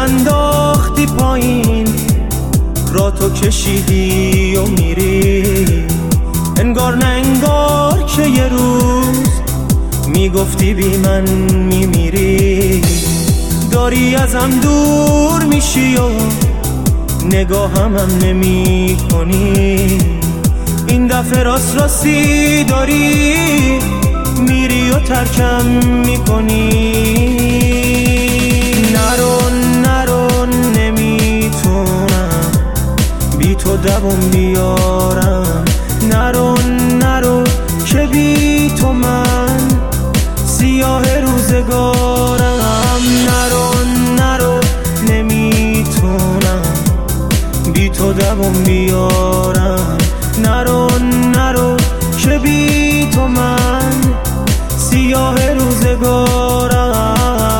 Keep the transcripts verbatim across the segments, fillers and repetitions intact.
انداختی پایین، را تو کشیدی و میری، انگار نه انگار که یه روز میگفتی بی من میمیری. داری ازم دور میشی و نگاهم هم نمی کنی، این دفعه راست راستی داری میری و ترکم میکنی. نرو نرو نمیتونم بی تو دوام بیارم، نرو نرو که بی تو من سیاه روزگارم. نرو نرو نمیتونم بی تو دوام بیارم، نرو نرو که بی تو من سیاه روزگارم.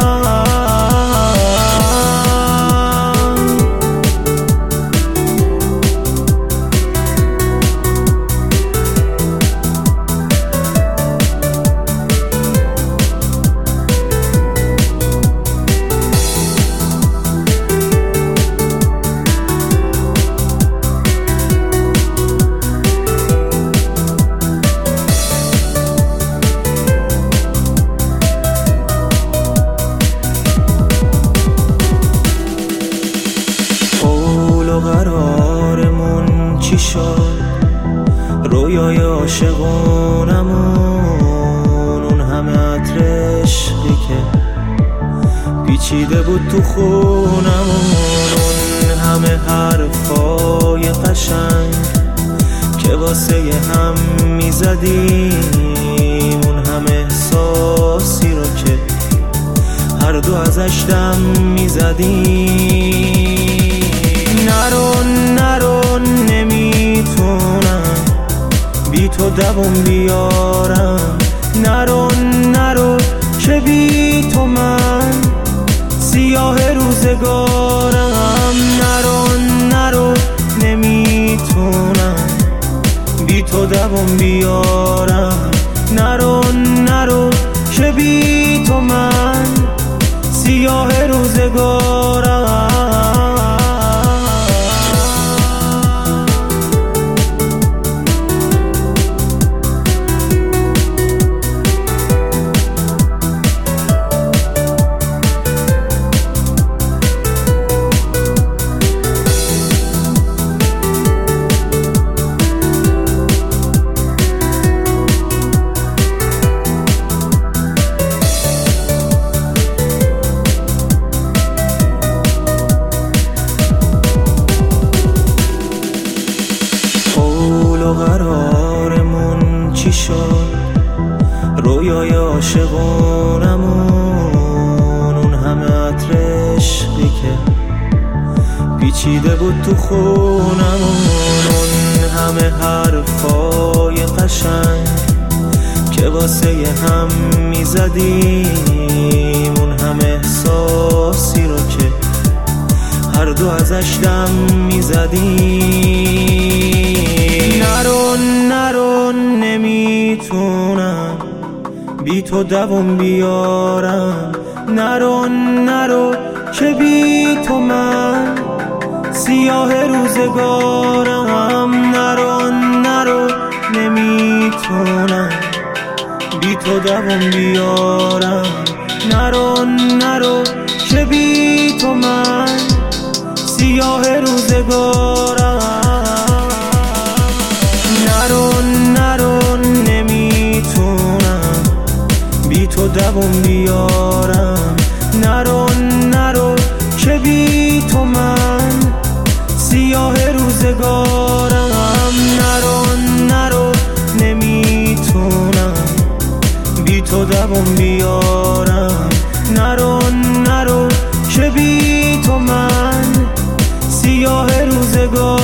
قرارمون چی شد؟ رویای عاشقونمون، اون همه عطر عشقی که پیچیده بود تو خونمون، اون همه حرفای قشنگ که واسه هم میزدیم، اون همه احساسی رو که هر دو ازش دم میزدیم. نرو نرو نمیتونم بی تو دوام بیارم، نرو نرو که بی تو من سیاه روزگارم. نرو نرو نمیتونم بی تو دوام بیارم، نرو نرو که بی تو من سیاه روزگارم. قرارمون چی شد؟ رویای عاشقونمون، اون همه عطر عشقی که پیچیده بود تو خونمون، اون همه حرفای قشنگ که واسه هم میزدیم، اون همه احساسی رو که هر دو ازش دم میزدیم. نرو نرو نمیتونم بی تو دوام بیارم، نرو نرو که بی تو من سیاه روزگارم. نرو نرو نمیتونم بی تو دوام بیارم، نرو نرو که بی تو من سیاه روزگارم. نرو نرو نمیتونم بی تو دوام بیارم، نرو نرو که بی تو من سیاه روزگارم. نرو نرو نمیتونم بی تو دوام بیارم، نرو نرو که بی تو من سیاه روزگارم.